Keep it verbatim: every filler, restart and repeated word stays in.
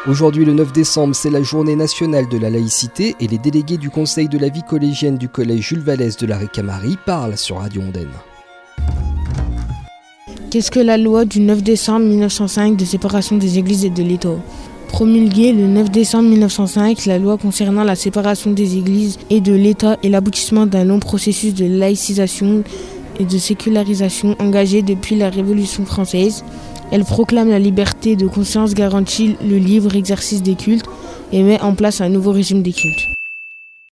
Aujourd'hui, le neuf décembre, c'est la journée nationale de la laïcité et les délégués du conseil de la vie collégienne du collège Jules Vallès de la Ricamarie parlent sur Radio Ondaine. Qu'est-ce que la loi du neuf décembre mille neuf cent cinq de séparation des églises et de l'État ? Promulguée le neuf décembre mille neuf cent cinq, la loi concernant la séparation des églises et de l'État est l'aboutissement d'un long processus de laïcisation et de sécularisation engagé depuis la Révolution française. Elle proclame la liberté de conscience, garantit le libre exercice des cultes et met en place un nouveau régime des cultes.